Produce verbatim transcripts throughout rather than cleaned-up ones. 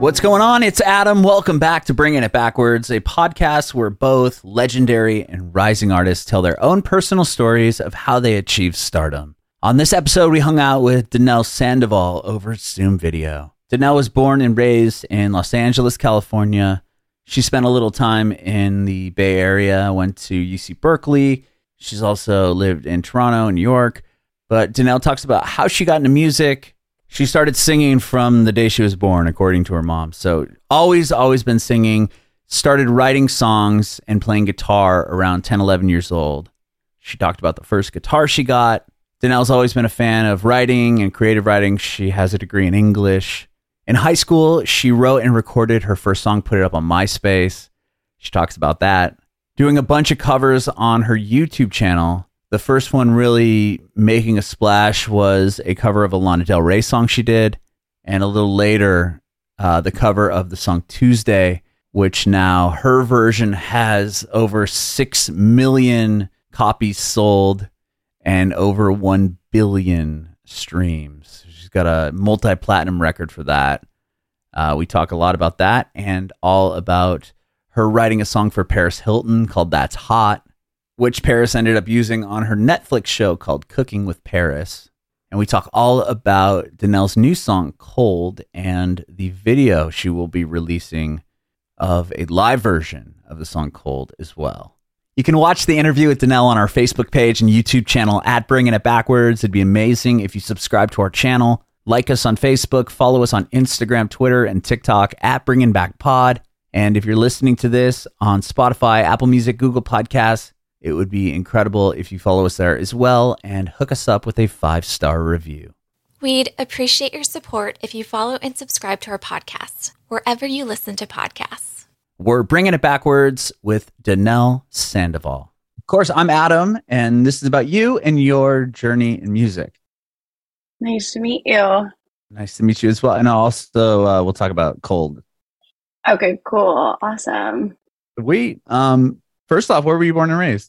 What's going on? It's Adam. Welcome back to Bringing It Backwards, a podcast where both legendary and rising artists tell their own personal stories of how they achieved stardom. On this episode, we hung out with Danelle Sandoval over Zoom video. Danelle was born and raised in Los Angeles, California. She spent a little time in the Bay Area, went to U C Berkeley. She's also lived in Toronto and New York. But Danelle talks about how she got into music. She started singing from the day she was born, according to her mom. So always, always been singing. Started writing songs and playing guitar around ten, eleven years old. She talked about the first guitar she got. Danelle's always been a fan of writing and creative writing. She has a degree in English. In high school, she wrote and recorded her first song, put it up on MySpace. She talks about that. Doing a bunch of covers on her YouTube channel. The first one really making a splash was a cover of a Lana Del Rey song she did. And a little later, uh, the cover of the song Tuesday, which now her version has over six million copies sold and over one billion streams. She's got a multi-platinum record for that. Uh, we talk a lot about that and all about her writing a song for Paris Hilton called That's Hot, which Paris ended up using on her Netflix show called Cooking with Paris. And we talk all about Danelle's new song, Cold, and the video she will be releasing of a live version of the song Cold as well. You can watch the interview with Danelle on our Facebook page and YouTube channel at Bringing It Backwards. It'd be amazing if you subscribe to our channel, like us on Facebook, follow us on Instagram, Twitter, and TikTok at Bringing Back Pod. And if you're listening to this on Spotify, Apple Music, Google Podcasts, it would be incredible if you follow us there as well and hook us up with a five-star review. We'd appreciate your support if you follow and subscribe to our podcast, wherever you listen to podcasts. We're Bringing It Backwards with Danelle Sandoval. Of course, I'm Adam, and this is about you and your journey in music. Nice to meet you. Nice to meet you as well. And also, uh, we'll talk about Cold. Okay, cool. Awesome. We, um, first off, where were you born and raised?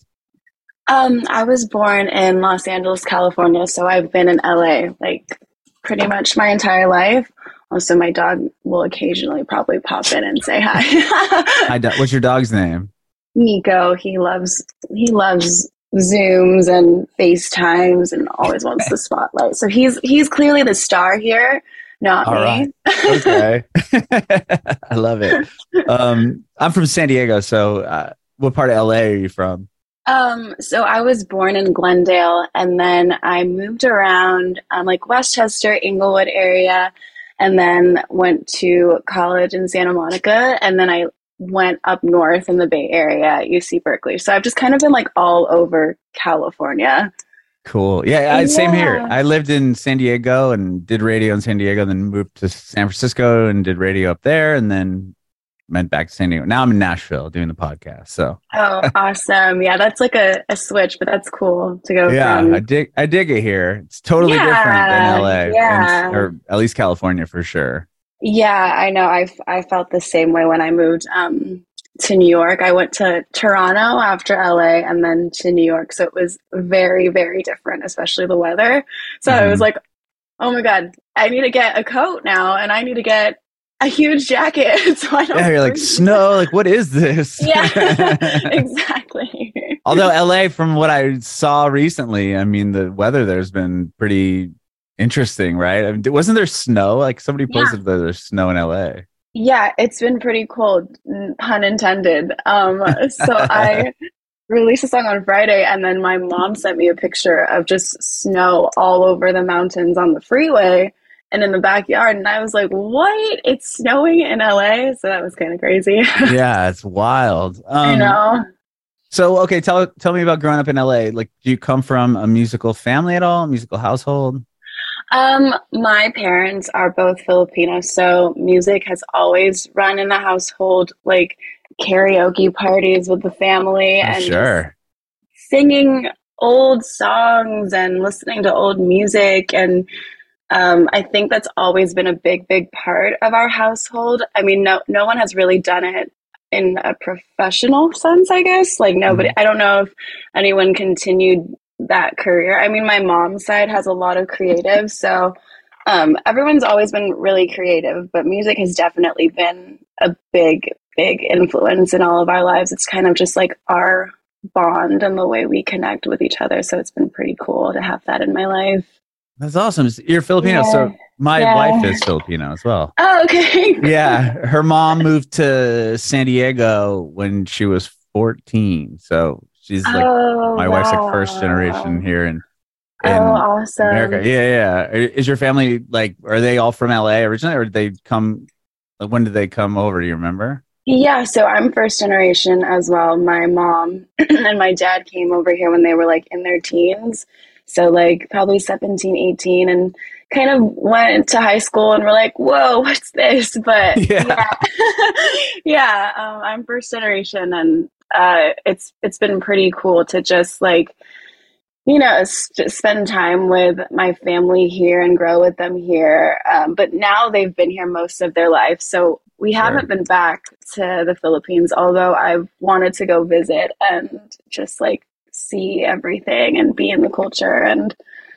Um, I was born in Los Angeles, California, so I've been in L A like pretty much my entire life. Also, my dog will occasionally probably pop in and say hi. Hi, do- what's your dog's name? Nico. He loves he loves Zooms and FaceTimes and always wants the spotlight. So he's he's clearly the star here, not All me. Right. Okay. I love it. Um, I'm from San Diego, so uh, what part of L A are you from? Um, so I was born in Glendale, and then I moved around, um, like Westchester, Inglewood area, and then went to college in Santa Monica, and then I went up north in the Bay Area at U C Berkeley. So I've just kind of been like all over California. Cool. Yeah, I, same here. I lived in San Diego and did radio in San Diego, then moved to San Francisco and did radio up there, and then went back to San Diego. Now I'm in Nashville doing the podcast. So oh, awesome. Yeah, that's like a, a switch, but that's cool to go yeah, from. I dig I dig it here. It's totally Yeah, different than L A. yeah. And, or at least California for sure. Yeah, I know. I I felt the same way when I moved um, to New York. I went to Toronto after L A and then to New York. So it was very, very different, especially the weather. So Mhm. I was like, oh my God, I need to get a coat now and I need to get a huge jacket. So I don't Yeah, you're like freeze. snow. Like, what is this? Yeah, exactly. Although L A, from what I saw recently, I mean, the weather there's been pretty interesting, right? I mean, wasn't there snow? Like somebody Yeah. posted that there's snow in L A. Yeah, it's been pretty cold, n- pun intended. Um, so I released a song on Friday, and then my mom sent me a picture of just snow all over the mountains on the freeway and in the backyard. And I was like, what? It's snowing in L A? So that was kind of crazy. Yeah, it's wild. Um, I know. So, okay, tell tell me about growing up in L A. Like, do you come from a musical family at all? A musical household? Um, my parents are both Filipino, so music has always run in the household, like karaoke parties with the family Oh, and sure. singing old songs and listening to old music. And um, I think that's always been a big, big part of our household. I mean, no, no one has really done it in a professional sense, I guess. Like nobody, I don't know if anyone continued that career. I mean, my mom's side has a lot of creative, so Um, everyone's always been really creative, but music has definitely been a big, big influence in all of our lives. It's kind of just like our bond and the way we connect with each other. So it's been pretty cool to have that in my life. That's awesome. You're Filipino, Yeah. so my Yeah. wife is Filipino as well. Oh, okay. Yeah, her mom moved to San Diego when she was fourteen, so she's like Oh, my wife's like first wow. generation here in, in Oh, awesome. America. Yeah, yeah. Is your family like? Are they all from L A originally, or did they come? Like, when did they come over? Do you remember? Yeah, so I'm first generation as well. My mom and my dad came over here when they were like in their teens. So like probably seventeen, eighteen, and kind of went to high school and were like, whoa, what's this? But Yeah. yeah, yeah um, I'm first generation, and uh, it's it's been pretty cool to just like, you know, s- just spend time with my family here and grow with them here. Um, but now they've been here most of their life. So we Sure. haven't been back to the Philippines, although I've wanted to go visit and just like see everything and be in the culture and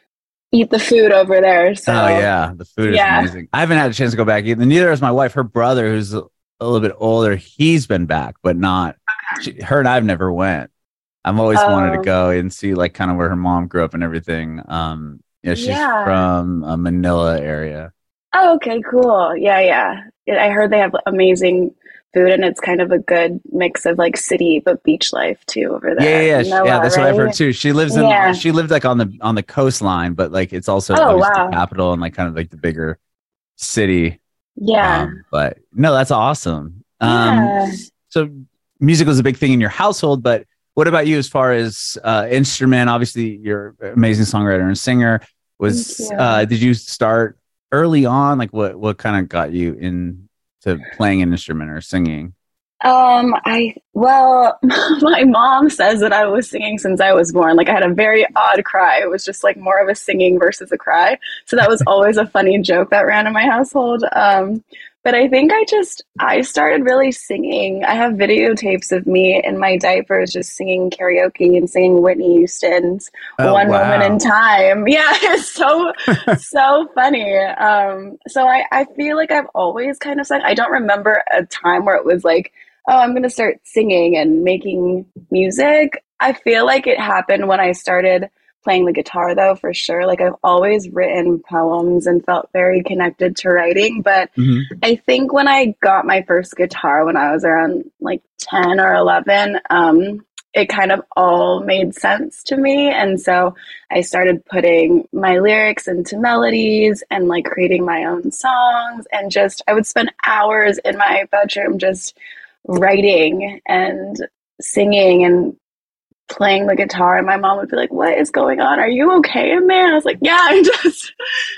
eat the food over there. So Oh yeah, the food yeah. is amazing. I haven't had a chance to go back either. Neither has my wife. Her brother, who's a, a little bit older, he's been back, but not. She, her and I've never went. I've always wanted to Um, go and see like kind of where her mom grew up and everything. Um, yeah, she's Yeah. from a Manila area. Oh, okay, cool. Yeah, yeah. Yeah, I heard they have amazing food, and it's kind of a good mix of like city but beach life too over Yeah, there. yeah, yeah. in She- Manila, yeah, that's what I've heard right? too. She lives in. Yeah. She lived like on the on the coastline, but like it's also Oh, obviously wow. the capital and like kind of like the bigger city. Yeah. Um, but no, that's awesome. Um, Yeah. so music was a big thing in your household, but what about you as far as uh, instrument? Obviously, you're an amazing songwriter and singer. Was Thank you. uh, did you start early on? Like, what what kind of got you into playing an instrument or singing? Um, I, well, my mom says that I was singing since I was born. Like I had a very odd cry. It was just like more of a singing versus a cry. So that was always a funny joke that ran in my household. Um, but I think I just, I started really singing. I have videotapes of me in my diapers just singing karaoke and singing Whitney Houston's Oh, One wow. Moment in Time. Yeah, it's so, so funny. Um, so I, I feel like I've always kind of sung. I don't remember a time where it was like, oh, I'm going to start singing and making music. I feel like it happened when I started playing the guitar, though, for sure. Like I've always written poems and felt very connected to writing. But Mhm. I think when I got my first guitar when I was around like ten or eleven, um, it kind of all made sense to me. And so I started putting my lyrics into melodies and like creating my own songs. And just, I would spend hours in my bedroom just writing and singing and playing the guitar, and my mom would be like, what is going on? Are you okay in there? I was like, yeah, I'm just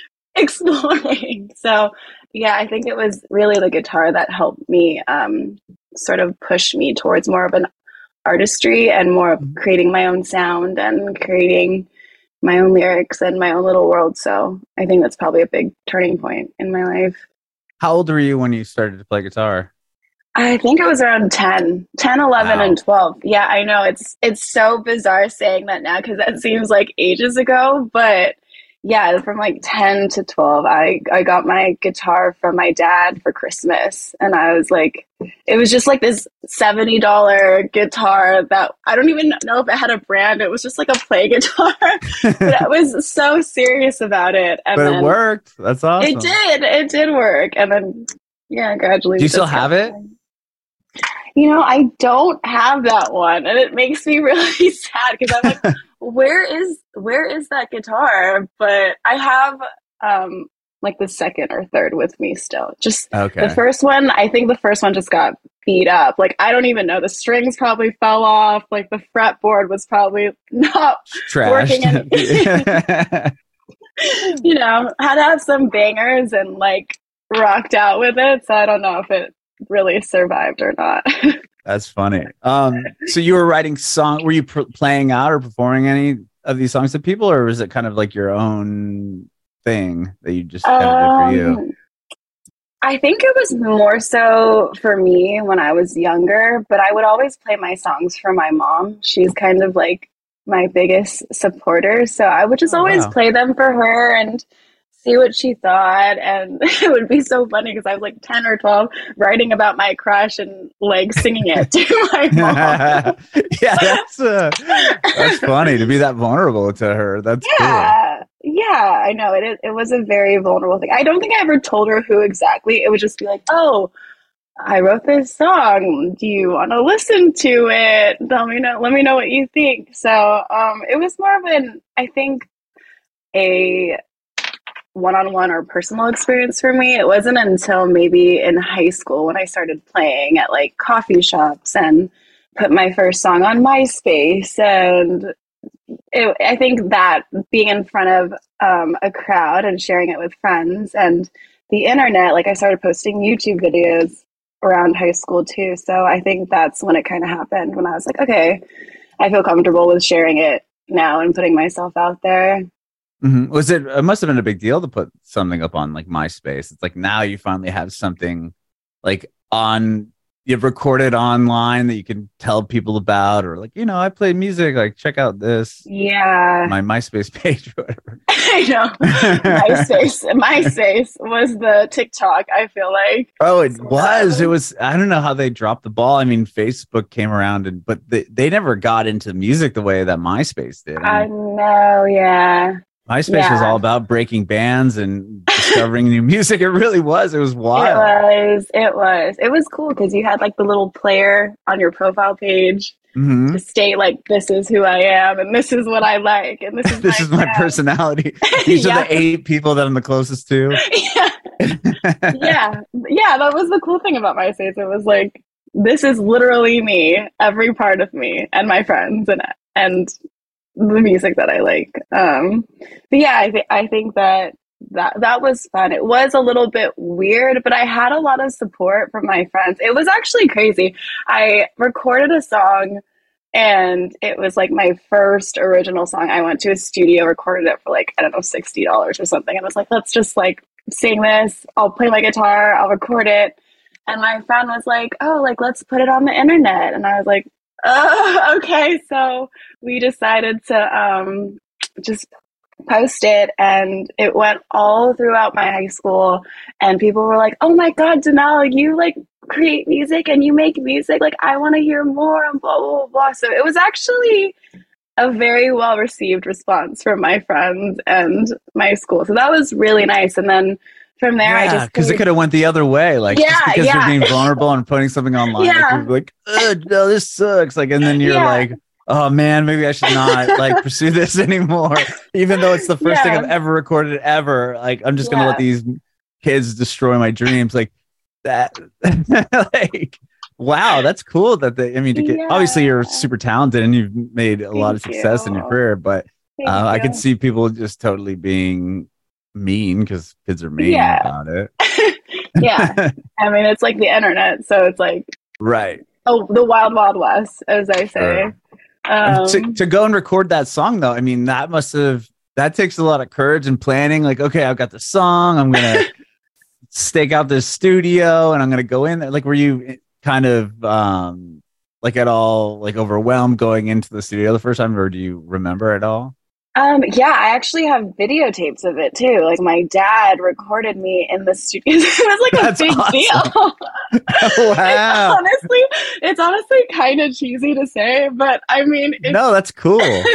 exploring. So yeah, I think it was really the guitar that helped me um, sort of push me towards more of an artistry and more of creating my own sound and creating my own lyrics and my own little world. So I think that's probably a big turning point in my life. How old were you when you started to play guitar? I think I was around ten, ten, eleven, Wow. and twelve. Yeah, I know. It's it's so bizarre saying that now because that seems like ages ago. But yeah, from like ten to twelve, I, I got my guitar from my dad for Christmas. And I was like, it was just like this seventy dollars guitar that I don't even know if it had a brand. It was just like a play guitar. But I was so serious about it. And But then it worked. That's awesome. It did. It did work. And then, yeah, gradually. Do you we still just have kept it? going. You know, I don't have that one, and it makes me really sad because I'm like, where is where is that guitar? But I have um like the second or third with me still. Just Okay. the first one, I think the first one just got beat up. Like I don't even know. The strings probably fell off. Like the fretboard was probably not working. Trashed. You know, had to have some bangers and like rocked out with it. So I don't know if it really survived or not. That's funny. Um, so you were writing song. Were you pr- playing out or performing any of these songs to people, or was it kind of like your own thing that you just kind of did for you? Um, I think it was more so for me when I was younger, but I would always play my songs for my mom. She's kind of like my biggest supporter. So I would just Oh, always wow. play them for her and see what she thought. And it would be so funny because I was like ten or twelve writing about my crush and like singing it to my mom. Yeah, that's uh, that's funny to be that vulnerable to her. That's yeah. cool. Yeah, I know. It is, it was a very vulnerable thing. I don't think I ever told her who exactly. It would just be like, oh, I wrote this song. Do you want to listen to it? Let me know. Let me know what you think. So um, it was more of an, I think, a one-on-one or personal experience for me. It wasn't until maybe in high school when I started playing at like coffee shops and put my first song on MySpace. And it, I think that being in front of um, a crowd and sharing it with friends and the internet, like I started posting YouTube videos around high school too. So I think that's when it kind of happened, when I was like, okay, I feel comfortable with sharing it now and putting myself out there. Mm-hmm. Was it, it must have been a big deal to put something up on like MySpace. It's like now you finally have something like on, you've recorded online that you can tell people about, or like, you know, I play music, like check out this. Yeah. My MySpace page or whatever. I know. MySpace. MySpace was the TikTok, I feel like. Oh, it was. It was, I don't know how they dropped the ball. I mean, Facebook came around and, but they, they never got into music the way that MySpace did. I, mean, I know, yeah. MySpace yeah. was all about breaking bands and discovering new music. It really was. It was wild. It was. It was. It was cool because you had like the little player on your profile page mm-hmm. to state like, this is who I am and this is what I like and this is this my is my personality. These yeah. are the eight people that I'm the closest to. yeah. yeah, yeah. That was the cool thing about MySpace. It was like, this is literally me, every part of me, and my friends, and and. the music that I like. Um, but yeah, I, th- I think that, that that was fun. It was a little bit weird, but I had a lot of support from my friends. It was actually crazy. I recorded a song and it was like my first original song. I went to a studio, recorded it for like, I don't know, sixty dollars or something. And I was like, let's just like sing this. I'll play my guitar. I'll record it. And my friend was like, oh, like, let's put it on the internet. And I was like, oh, okay. So we decided to um, just post it, and it went all throughout my high school. And people were like, oh my God, Danelle, you like create music and you make music. Like, I want to hear more and blah, blah, blah, blah. So it was actually a very well received response from my friends and my school. So that was really nice. And then from there, yeah, I just because it could have went the other way, like yeah, just because yeah. you're being vulnerable and putting something online, yeah. like, like no, this sucks. Like, and then you're yeah. like, oh man, maybe I should not like pursue this anymore, even though it's the first yeah. thing I've ever recorded ever. Like, I'm just gonna yeah. let these kids destroy my dreams, like that. Like, wow, that's cool. That they, I mean, to get, yeah. obviously you're super talented and you've made a Thank lot of success you. in your career, but uh, I could see people just totally being mean because kids are mean yeah. about it. yeah, I mean, it's like the internet, so it's like right. Oh, the wild, wild west, as I say. Sure. Um, to, to go and record that song, though, I mean, that must have that takes a lot of courage and planning. Like, okay, I've got the song. I'm gonna stake out this studio, and I'm gonna go in there. Like, were you kind of um, like at all like overwhelmed going into the studio the first time, or do you remember at all? Um, yeah, I actually have videotapes of it too. Like, my dad recorded me in the studio. It was like a That's big awesome. deal. Wow. It's honestly, it's honestly kind of cheesy to say, but I mean, it's, no, that's cool.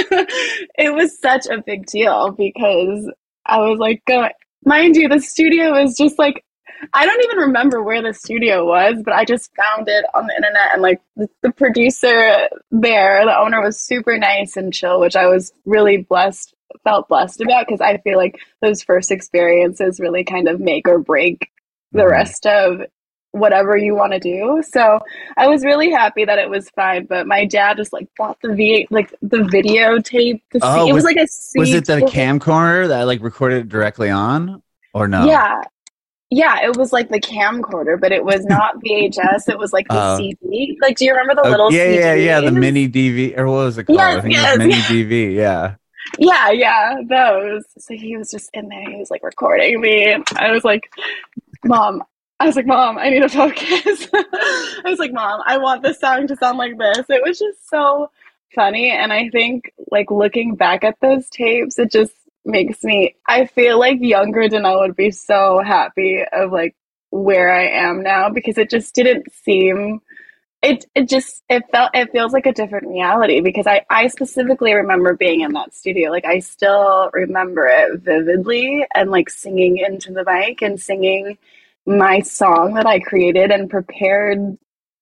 It was such a big deal because I was like, going, mind you, the studio is just like, I don't even remember where the studio was, but I just found it on the internet, and like the, the producer there, the owner, was super nice and chill, which I was really blessed, felt blessed about, because I feel like those first experiences really kind of make or break the rest of whatever you want to do. So I was really happy that it was fine, but my dad just like bought the v like the videotape. To oh, see. It was, was like a was it the camcorder that like recorded it directly on, or no? Yeah. Yeah, it was like the camcorder, but it was not V H S. It was like the uh, C D. Like, do you remember the oh, little yeah, C Ds? Yeah, yeah, the mini D V, or what was it called? Yes, I think yes, it was mini yeah. D V, yeah. Yeah, yeah, those. So he was just in there. He was like recording me. And I was like, Mom. I was like, Mom, I need to focus. I was like, Mom, I want this song to sound like this. It was just so funny. And I think, like, looking back at those tapes, it just makes me, I feel like younger Danelle would be so happy of like where I am now, because it just didn't seem, it it just it felt it feels like a different reality, because I I specifically remember being in that studio. Like I still remember it vividly, and like singing into the mic and singing my song that I created and prepared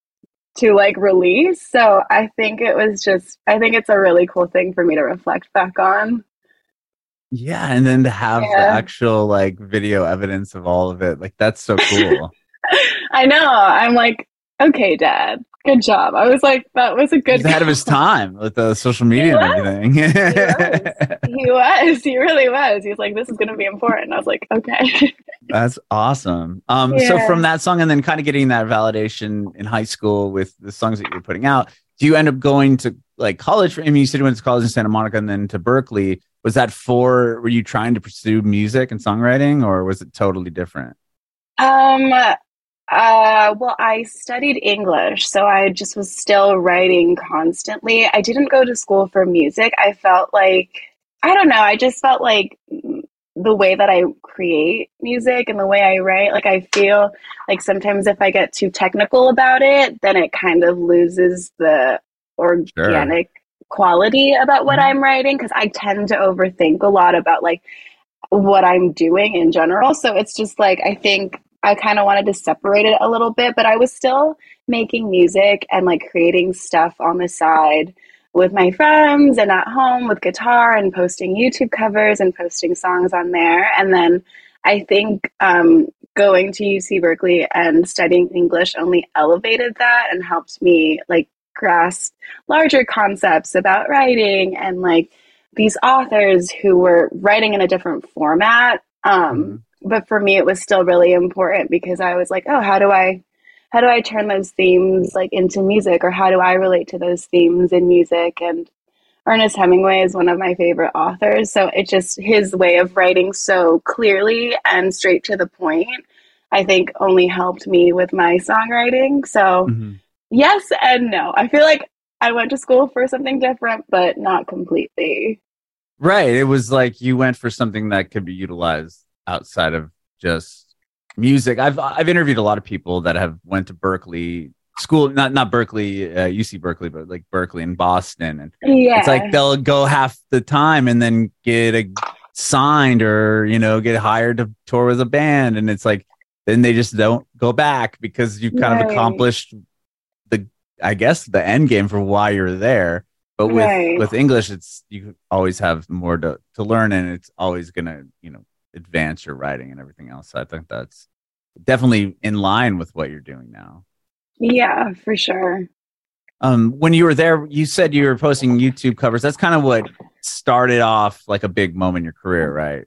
to like release. So I think it was just, I think it's a really cool thing for me to reflect back on. Yeah, and then to have the Yeah. actual like video evidence of all of it, like that's so cool. I know. I'm like, okay, Dad, good job. I was like, that was a good. He's ahead of his time with the social media and everything. He was. He was. He really was. He was like, this is going to be important. I was like, okay. That's awesome. Um, so Yeah. from that song, and then kind of getting that validation in high school with the songs that you were putting out, do you end up going to like college? I mean, you said you went to college in Santa Monica and then to Berkeley. Was that for, were you trying to pursue music and songwriting, or was it totally different? Um, uh, well, I studied English, so I just was still writing constantly. I didn't go to school for music. I felt like, I don't know, I just felt like the way that I create music and the way I write, like I feel like sometimes if I get too technical about it, then it kind of loses the organic sure. quality about what mm-hmm. I'm writing, because I tend to overthink a lot about like what I'm doing in general. So it's just like, I think I kind of wanted to separate it a little bit, but I was still making music and like creating stuff on the side with my friends and at home with guitar and posting YouTube covers and posting songs on there. And then I think um, going to U C Berkeley and studying English only elevated that and helped me like grasp larger concepts about writing and like these authors who were writing in a different format. Um, mm-hmm. But for me, it was still really important because I was like, oh, how do I, how do I turn those themes like into music, or how do I relate to those themes in music? And Ernest Hemingway is one of my favorite authors. So it just, his way of writing so clearly and straight to the point, I think only helped me with my songwriting. So mm-hmm. yes and no. I feel like I went to school for something different, but not completely. Right. It was like you went for something that could be utilized outside of just music. I've I've interviewed a lot of people that have went to Berkeley school, not not Berkeley, uh, U C Berkeley, but like Berkeley in Boston, and yeah. it's like they'll go half the time and then get a signed or you know get hired to tour with a band, and it's like then they just don't go back because you've kind right. of accomplished the I guess the end game for why you're there. But with right. with English, it's you always have more to to learn, and it's always gonna you know advance your writing and everything else. So I think that's definitely in line with what you're doing now. Yeah, for sure. Um, when you were there, you said you were posting YouTube covers. That's kind of what started off like a big moment in your career, right?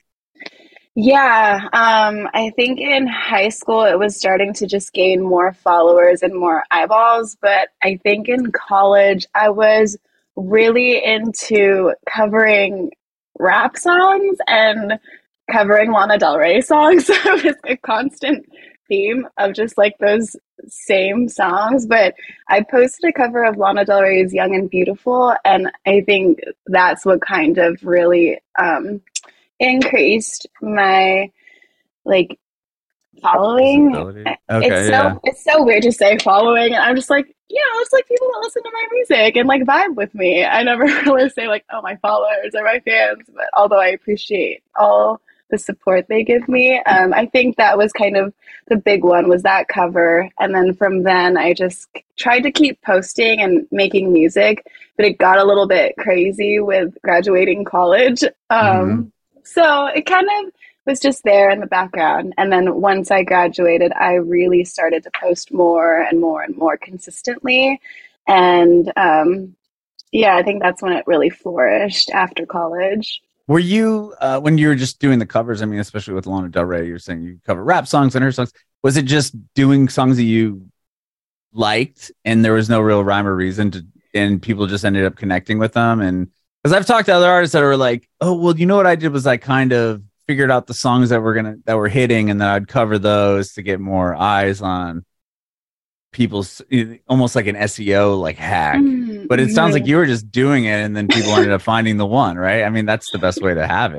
Yeah. Um, I think in high school, it was starting to just gain more followers and more eyeballs. But I think in college, I was really into covering rap songs and covering Lana Del Rey songs. So it was a constant theme of just like those same songs. But I posted a cover of Lana Del Rey's Young and Beautiful, and I think that's what kind of really um, increased my like following. Okay, it's so yeah. it's so weird to say following, and I'm just like, yeah, it's like people that listen to my music and like vibe with me. I never really say like, oh, my followers or my fans, but although I appreciate all the support they give me. Um, I think that was kind of the big one, was that cover. And then from then I just tried to keep posting and making music, but it got a little bit crazy with graduating college. Um, mm-hmm. So it kind of was just there in the background. And then once I graduated, I really started to post more and more and more consistently. And um, yeah, I think that's when it really flourished after college. Were you, uh, when you were just doing the covers, I mean, especially with Lana Del Rey, you're saying you cover rap songs and her songs. Was it just doing songs that you liked and there was no real rhyme or reason to, and people just ended up connecting with them? And because I've talked to other artists that are like, oh, well, you know what I did was I kind of figured out the songs that were going to, that were hitting, and then I'd cover those to get more eyes on people's, almost like an S E O like hack. Mm-hmm. But it sounds like you were just doing it and then people ended up finding the one, right? I mean, that's the best way to have it.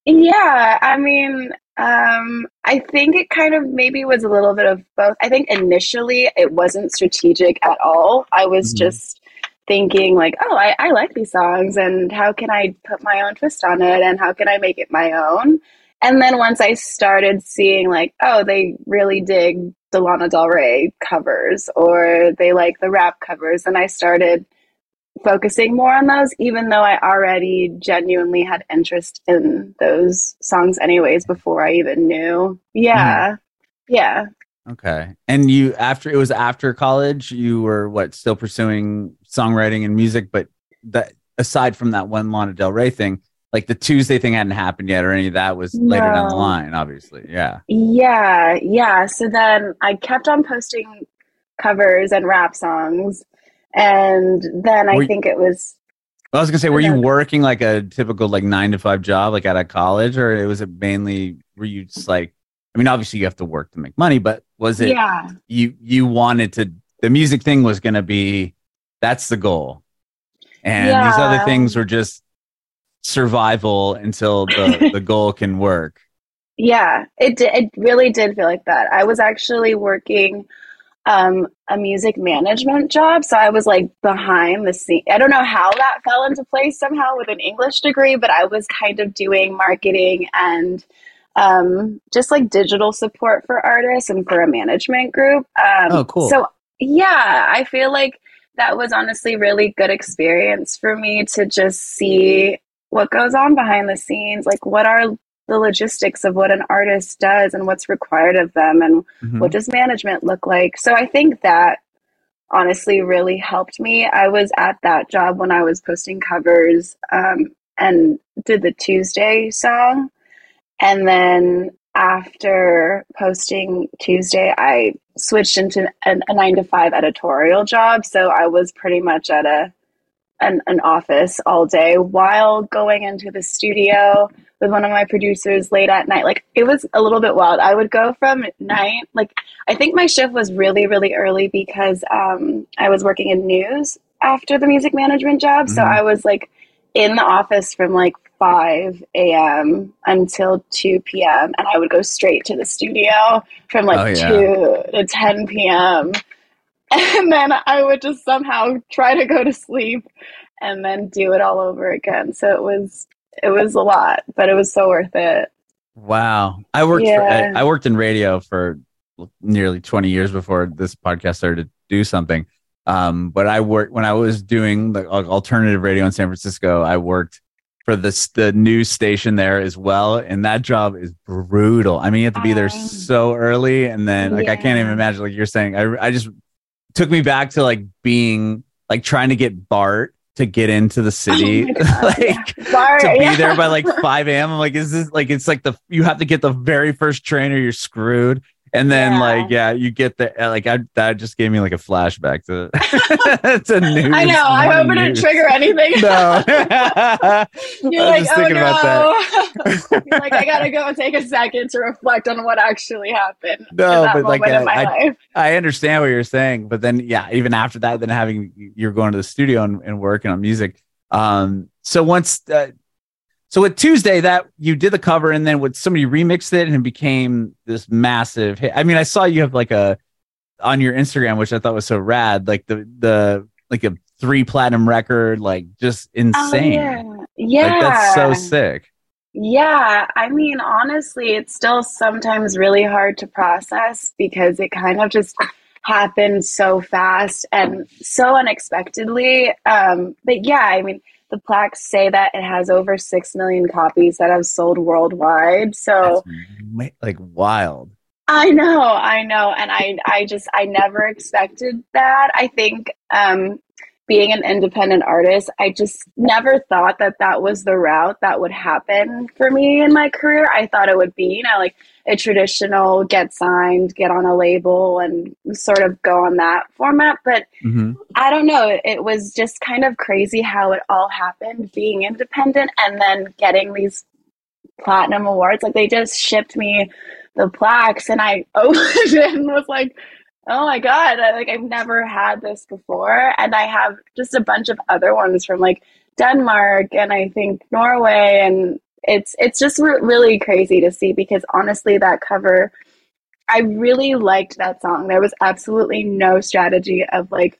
Yeah, I mean, um, I think it kind of maybe was a little bit of both. I think initially it wasn't strategic at all. I was Mhm. just thinking like, oh, I, I like these songs and how can I put my own twist on it and how can I make it my own? And then once I started seeing like, oh, they really dig the Lana Del Rey covers or they like the rap covers, and I started focusing more on those, even though I already genuinely had interest in those songs anyways before I even knew. Mhm. Yeah. Yeah. Okay. And you after it was after college, you were what still pursuing songwriting and music, but that aside from that one Lana Del Rey thing, like the Tuesday thing hadn't happened yet, or any of that was later down the No. line, obviously. Yeah. Yeah. Yeah. So then I kept on posting covers and rap songs. And then I Were think it was, I was gonna say, oh were you no, working like a typical like nine to five job, like at a college, or was it mainly were you just like, I mean, obviously you have to work to make money, but was it yeah. you you wanted to the music thing was gonna be that's the goal, and these other Yeah. things were just survival until the the goal can work. Yeah. It, di- it really did feel like that. I was actually working um, a music management job. So I was like behind the scene. I don't know how that fell into place somehow with an English degree, but I was kind of doing marketing and um, just like digital support for artists and for a management group. Um, Oh, cool. so yeah, I feel like that was honestly really good experience for me to just see what goes on behind the scenes, like what are the logistics of what an artist does and what's required of them and what Hmm. does management look like. So I think that honestly really helped me. I was at that job when I was posting covers um, and did the Tuesday song. And then after posting Tuesday, I switched into an, a nine to five editorial job. So I was pretty much at a an, an office all day while going into the studio with one of my producers late at night. Like it was a little bit wild. I would go from night, like I think my shift was really, really early because um, I was working in news after the music management job. So Hmm. I was like in the office from like five a m until two p m. And I would go straight to the studio from Oh like yeah. two to ten p m and then I would just somehow try to go to sleep and then do it all over again. So it was it was a lot, but it was so worth it. Wow. I worked for I, Yeah. I worked in radio for nearly twenty years before this podcast started to do something. Um, but I worked when I was doing the alternative radio in San Francisco. I worked for the the news station there as well, and that job is brutal. I mean, you have to be there Um, so early, and then like I can't even yeah. imagine like you're saying. I I just took me back to like being like trying to get BART to get into the Oh city, my god. Yeah. like to Sorry. be there by Yeah. like five a m. I'm like, is this like it's like the you have to get the very first train or you're screwed. And then like Yeah. yeah, you get the like I that just gave me like a flashback to to I know. news I hope morning it didn't news. trigger anything. No, I You're was like, just oh thinking about that. no. You're like, I gotta go and take a second to reflect on what actually happened in No, that but like moment in uh, my I life. I understand what you're saying, but then yeah, even after that, then having you're going to the studio and, and working on music. Um, so once uh, so with Tuesday that you did the cover and then with somebody remixed it and it became this massive hit. I mean, I saw you have like a on your Instagram, which I thought was so rad, like the the like a three platinum record, like just Oh yeah. insane. Like that's so Yeah. sick. Yeah, I mean, honestly, it's still sometimes really hard to process because it kind of just happened so fast and so unexpectedly. Um, but yeah, I mean, the plaques say that it has over six million copies that have sold worldwide. That's So like wild. I know, I know, and I, I just, I never expected that. I think, um, being an independent artist, I just never thought that that was the route that would happen for me in my career. I thought it would be, you know, like a traditional get signed, get on a label, and sort of go on that format. But Hmm. I don't know, it was just kind of crazy how it all happened, being independent and then getting these platinum awards. Like they just shipped me the plaques and I opened it and was like, oh my God, I, like I've never had this before. And I have just a bunch of other ones from like Denmark and I think Norway and it's it's just re- really crazy to see, because honestly, that cover, I really liked that song. There was absolutely no strategy of like,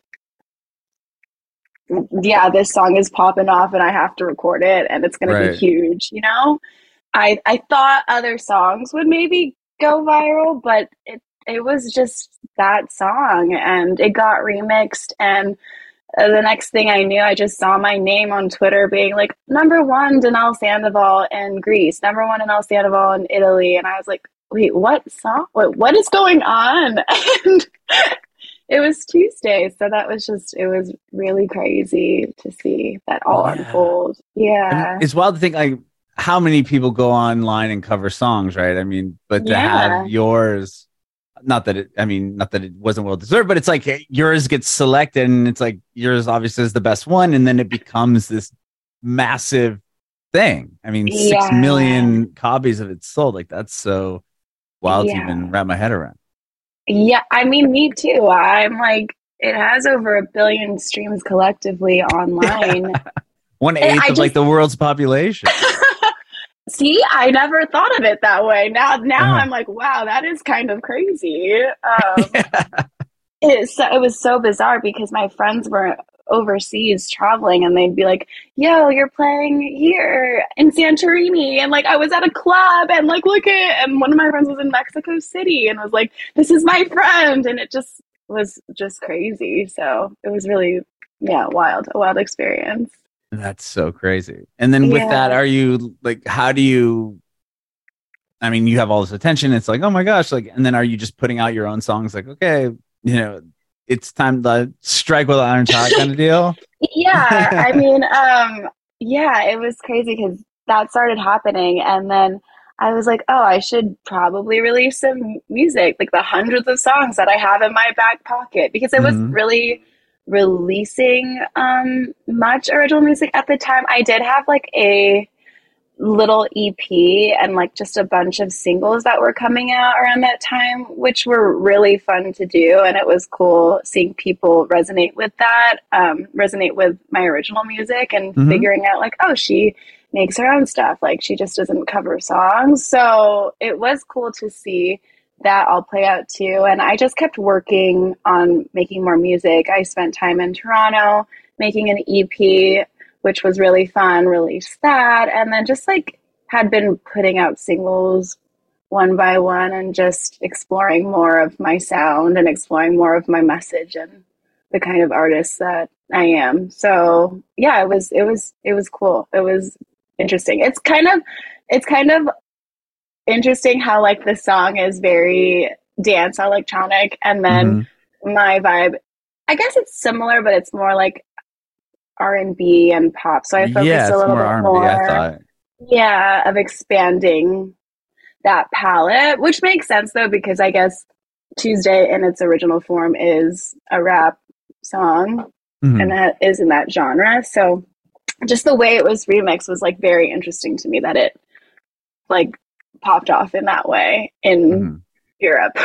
yeah, this song is popping off and I have to record it and it's going to be Right. huge, you know? I I thought other songs would maybe go viral, but it it was just that song, and it got remixed, and uh, the next thing I knew, I just saw my name on Twitter being like number one Danelle Sandoval in Greece, number one Danelle Sandoval in Italy, and I was like, wait, what song? What what is going on? And it was Tuesday, so that was just, it was really crazy to see that all Yeah. unfold. I mean, Yeah. it's wild to think like how many people go online and cover songs, right? I mean, but to Yeah. have yours, not that it, I mean, not that it wasn't well deserved, but it's like yours gets selected and it's like yours obviously is the best one. And then it becomes this massive thing. I mean, six Yeah. million copies of it sold. Like that's so wild to Yeah. even wrap my head around. Yeah, I mean, me too. I'm like, it has over a billion streams collectively online. One And eighth I of like just the world's population. see, I never thought of it that way. Now, now Uh-huh. I'm like, wow, that is kind of crazy. Um, it, so, it was so bizarre because my friends were overseas traveling and they'd be like, yo, you're playing here in Santorini. And like, I was at a club and like, look at, and one of my friends was in Mexico City and was like, this is my friend. And it just was just crazy. So it was really, yeah, wild, a wild experience. That's so crazy. And then with Yeah. that, are you like, how do you, I mean, you have all this attention. It's like, oh my gosh. Like, and then are you just putting out your own songs? Like, okay, you know, it's time to strike with an iron shot kind of deal. Yeah. I mean, um, yeah, it was crazy because that started happening. And then I was like, oh, I should probably release some music, like the hundreds of songs that I have in my back pocket, because I wasn't Mhm. really releasing um, much original music at the time. I did have like a little E P and like just a bunch of singles that were coming out around that time, which were really fun to do. And it was cool seeing people resonate with that, um, resonate with my original music, and Mhm. figuring out like, oh, she makes her own stuff. Like she just doesn't cover songs. So it was cool to see that all play out too. And I just kept working on making more music. I spent time in Toronto making an E P, which was really fun, released that, and then just like had been putting out singles one by one and just exploring more of my sound and exploring more of my message and the kind of artist that I am. So yeah, it was it was it was cool. It was interesting. It's kind of it's kind of interesting how like the song is very dance electronic, and then Mhm. my vibe, I guess it's similar, but it's more like R and B and pop. So I focused Yeah, a it's little more bit R and B, I more, thought. yeah, of expanding that palette, which makes sense though, because I guess Tuesday in its original form is a rap song, Mhm. and that is in that genre. So just the way it was remixed was like very interesting to me, that it like popped off in that way in Mhm. Europe.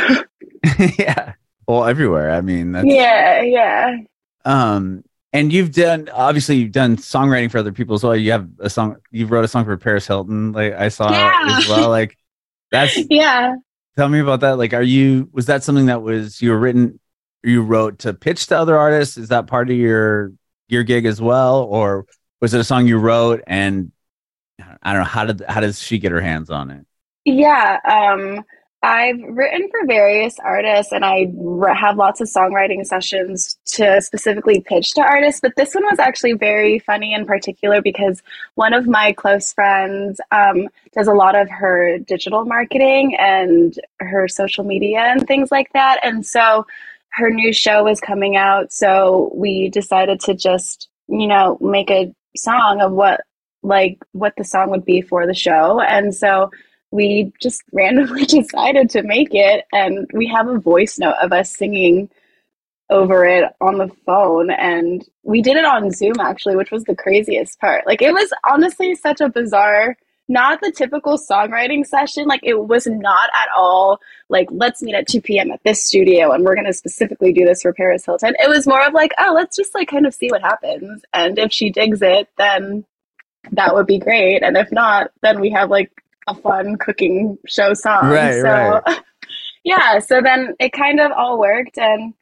Yeah. Well, everywhere. I mean, that's Yeah, yeah. um and you've done obviously you've done songwriting for other people as well. You have a song you wrote a song for Paris Hilton, like I saw Yeah. as well. Like that's Yeah. tell me about that. Like are you was that something that was you were written you wrote to pitch to other artists? Is that part of your your gig as well? Or was it a song you wrote and I don't know, how did how does she get her hands on it? Yeah, um, I've written for various artists, and I r- have lots of songwriting sessions to specifically pitch to artists. But this one was actually very funny in particular because one of my close friends um, does a lot of her digital marketing and her social media and things like that. And so her new show was coming out. So we decided to just, you know, make a song of what like what the song would be for the show. And so we just randomly decided to make it, and we have a voice note of us singing over it on the phone, and we did it on Zoom actually, which was the craziest part. Like it was honestly such a bizarre, not the typical songwriting session. Like it was not at all like, let's meet at two p.m. at this studio and we're going to specifically do this for Paris Hilton. It was more of like, oh, let's just like kind of see what happens, and if she digs it, then that would be great. And if not, then we have like a fun cooking show song. Right, so right. yeah, so then it kind of all worked, and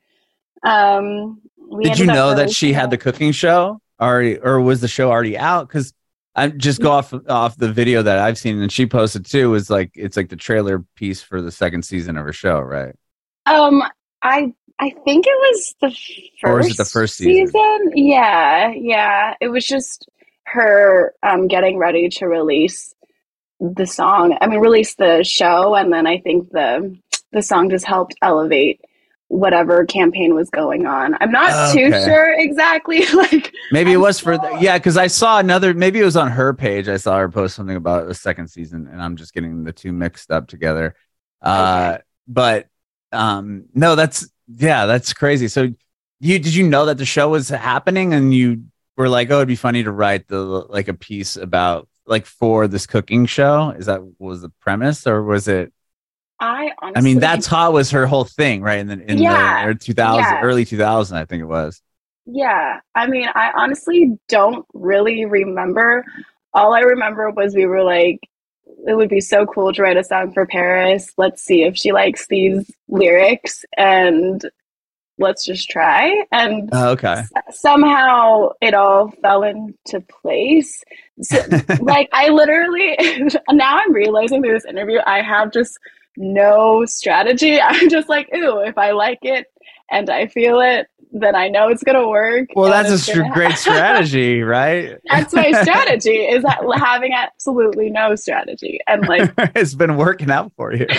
um we Did you ended up know that she releasing had it. the cooking show already, or was the show already out? Because I just go off off the video that I've seen, and she posted too. Was like it's like the trailer piece for the second season of her show, right? Um, I I think it was the Or was first it the first season? season. Yeah, yeah. It was just her um getting ready to release the song. I mean, release the show, and then I think the the song just helped elevate whatever campaign was going on. I'm not too Okay. sure exactly. Like Maybe it I'm was for still- the, yeah, because I saw another. Maybe it was on her page. I saw her post something about the second season, and I'm just getting the two mixed up together. Uh, Okay. But um, no, that's yeah, that's crazy. So you did you know that the show was happening, and you were like, oh, it'd be funny to write the like a piece about like for this cooking show? Is that was the premise, or was it? I honestly, I mean, That's Hot was her whole thing, right? In the in Yeah, the two thousand, yeah. early two thousand, I think it was. Yeah, I mean, I honestly don't really remember. All I remember was we were like, it would be so cool to write a song for Paris. Let's see if she likes these lyrics, and let's just try. And Oh, okay. s- somehow it all fell into place. So, like, I literally, now I'm realizing through this interview, I have just no strategy. I'm just like, ooh, if I like it and I feel it, then I know it's gonna work. Well, and that's a it's str- gonna great ha- strategy, right? That's my strategy, is that having absolutely no strategy and like It's been working out for you.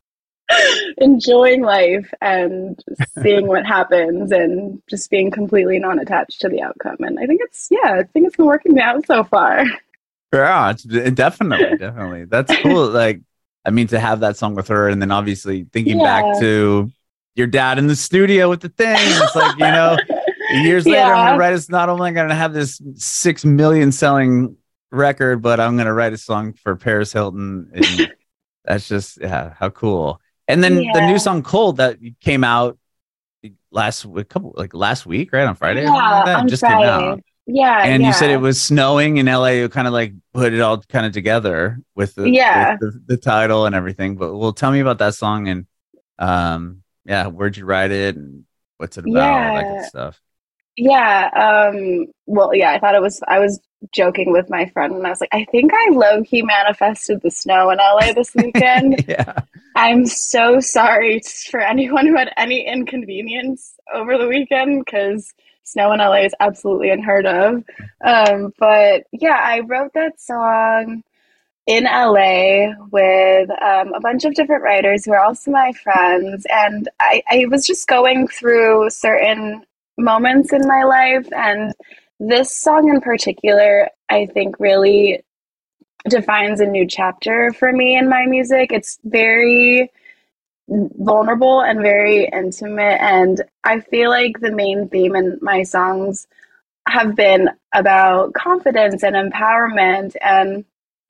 enjoying life and seeing what happens and just being completely non-attached to the outcome. And I think it's yeah, I think it's been working out so far. Yeah, it's, it- definitely, definitely. That's cool. Like, I mean, to have that song with her, and then obviously thinking back Yeah. to your dad in the studio with the thing. It's like, you know, years later, I'm Yeah. gonna write. It's not only gonna have this six million selling record, but I'm gonna write a song for Paris Hilton. And that's just yeah, how cool. And then the Yeah. new song "Cold" that came out last a couple like last week, right on Friday. or something Yeah, like that. It on just came out. Friday. Yeah, And you said yeah. it was snowing in L A. You kind of like put it all kind of together with the, Yeah. with the the title and everything. But well, tell me about that song and um yeah, where'd you write it and what's it about? All that good Yeah. stuff. Yeah, um, well, yeah, I thought it was, I was joking with my friend and I was like, I think I low-key manifested the snow in L A this weekend. Yeah. I'm so sorry t- for anyone who had any inconvenience over the weekend because snow in L A is absolutely unheard of. Um, but yeah, I wrote that song in L A with um, a bunch of different writers who are also my friends. And I, I was just going through certain moments in my life. And this song in particular, I think really defines a new chapter for me in my music. It's very vulnerable and very intimate. And I feel like the main theme in my songs have been about confidence and empowerment and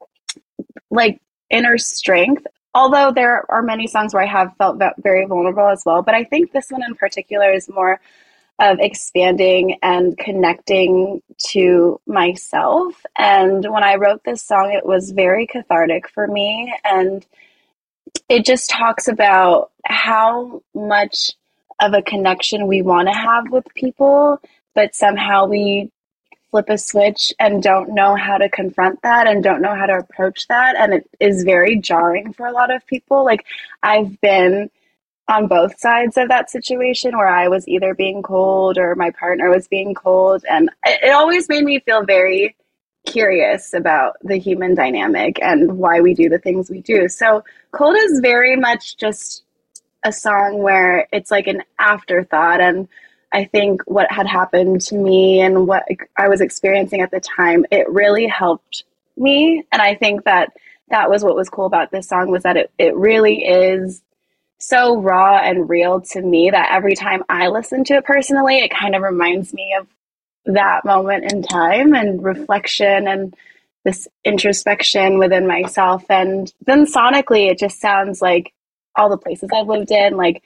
like inner strength. Although there are many songs where I have felt ve- very vulnerable as well, but I think this one in particular is more of expanding and connecting to myself. And when I wrote this song, it was very cathartic for me. And it just talks about how much of a connection we want to have with people, but somehow we flip a switch and don't know how to confront that and don't know how to approach that. And it is very jarring for a lot of people. Like, I've been on both sides of that situation where I was either being cold or my partner was being cold. And it, it always made me feel very curious about the human dynamic and why we do the things we do. So Cold is very much just a song where it's like an afterthought. And I think what had happened to me and what I was experiencing at the time, it really helped me. And I think that that was what was cool about this song, was that it, it really is so raw and real to me that every time I listen to it personally, it kind of reminds me of that moment in time and reflection and this introspection within myself. And then sonically, it just sounds like all the places I've lived in. Like,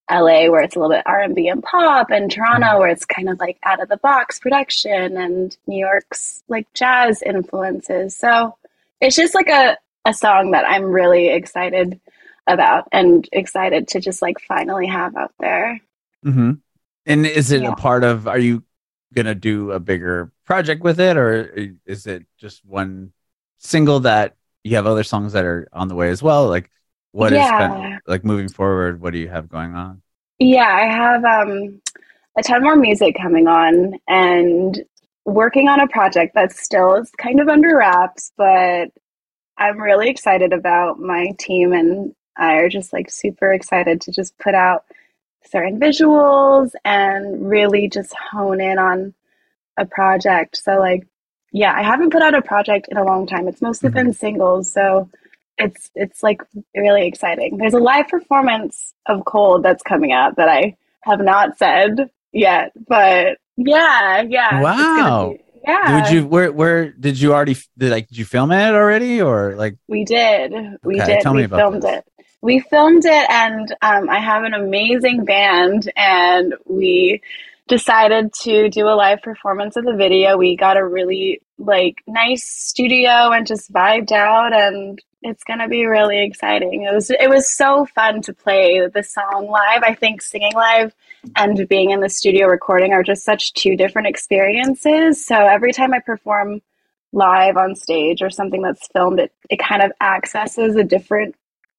L A where it's a little bit R and B and pop, and Toronto where it's kind of like out of the box production, and New York's like jazz influences. So it's just like a, a song that I'm really excited about and excited to just like finally have out there. Mm-hmm. And is it Yeah. a part of, are you going to do a bigger project with it, or is it just one single that you have other songs that are on the way as well? Like what is Yeah. kind of, like moving forward, what do you have going on? Yeah, I have um, a ton more music coming on and working on a project that still is kind of under wraps, but I'm really excited about. My team and I are just like super excited to just put out certain visuals and really just hone in on a project. So like, yeah, I haven't put out a project in a long time. It's mostly Mm-hmm. been singles. So it's it's like really exciting. There's a live performance of Cold that's coming out that I have not said yet, but yeah, yeah. Wow. It's gonna be, yeah. Did you, where, where did you already, did like, did you film it already, or like? We did. We Okay, did. tell we me about filmed this. it. We filmed it, and um, I have an amazing band, and we decided to do a live performance of the video. We got a really like nice studio and just vibed out, and it's gonna be really exciting. It was it was so fun to play the song live. I think singing live and being in the studio recording are just such two different experiences. So every time I perform live on stage or something that's filmed, it, it kind of accesses a different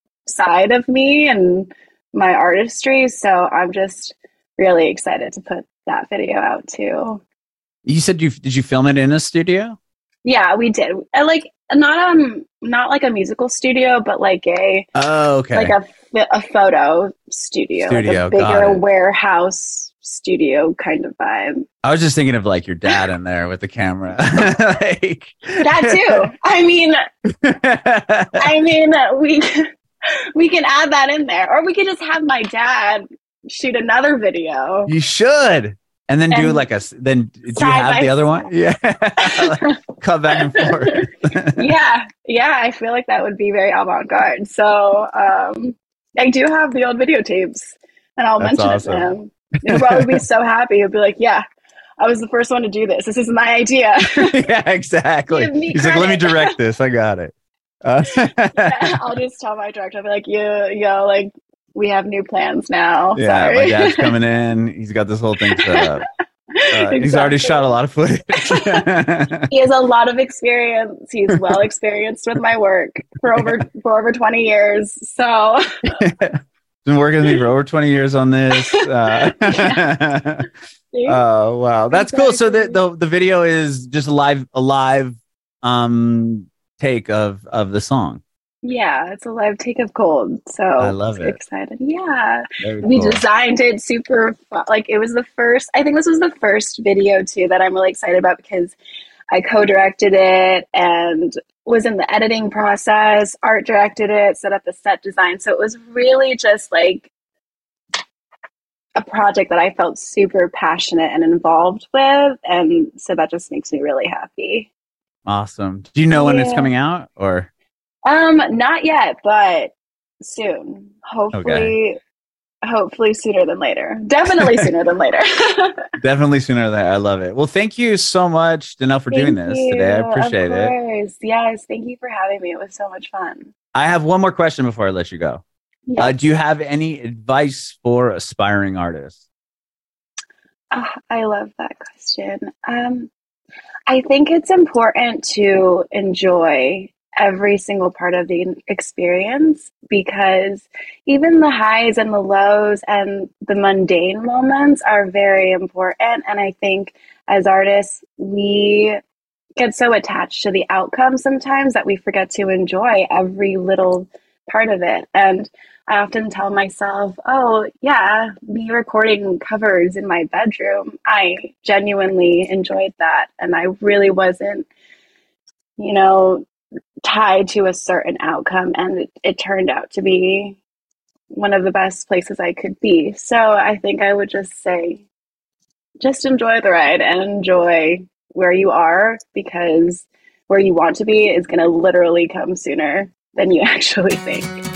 side of me and my artistry. So I'm just really excited to put that video out too. You said you, did you film it in a studio? Yeah, we did. Uh, Like not um not like a musical studio, but like a Oh, okay. like a a photo studio, Studio, like a got bigger it. warehouse studio kind of vibe. I was just thinking of like your dad in there with the camera. Like That too. I mean, I mean, we we can add that in there, or we could just have my dad shoot another video. You should. And then do And like a, s- then do you side have by the other one? Yeah. Like, cut back and forth. Yeah, yeah, I feel like that would be very avant-garde. So um, I do have the old videotapes, and I'll That's mention awesome. it to him. He'll probably be so happy. He'll be like, "Yeah, I was the first one to do this. This is my idea." Yeah, exactly. Give me He's like, let me credit. direct this. I got it. Uh, I'll just tell my director, I'll be like, "You, yo, like, we have new plans now." yeah, Sorry. my dad's coming in. He's got this whole thing set up. Uh, He's already Exactly. shot a lot of footage. He has a lot of experience. He's well experienced with my work for over for over twenty years. So Been working with me for over twenty years on this. Uh, oh wow, that's cool. So the, the the video is just a live a live um take of of the song. yeah, it's a live take of Cold. So I love it. excited. Yeah. Very We cool. designed it super fun. Like it was the first, I think this was the first video too that I'm really excited about because I co-directed it and was in the editing process, art directed it, set up the set design. So it was really just like a project that I felt super passionate and involved with. And so that just makes me really happy. Awesome. Do you know when it's Yeah. coming out or? Um, not yet, but soon. Hopefully, hopefully sooner than later. Definitely sooner than later. Definitely sooner than I love it. Well, thank you so much, Danelle, for doing Thank this you. today. I appreciate Of it. course. Yes, thank you for having me. It was so much fun. I have one more question before I let you go. Yeah. Uh, do you have any advice for aspiring artists? Ah, I love that question. Um, I think it's important to enjoy every single part of the experience because even the highs and the lows and the mundane moments are very important. And I think as artists, we get so attached to the outcome sometimes that we forget to enjoy every little part of it. And I often tell myself, oh, yeah, me recording covers in my bedroom, I genuinely enjoyed that. And I really wasn't, you know, tied to a certain outcome. And it, it turned out to be one of the best places I could be. So I think I would just say, just enjoy the ride and enjoy where you are because where you want to be is going to literally come sooner than you actually think.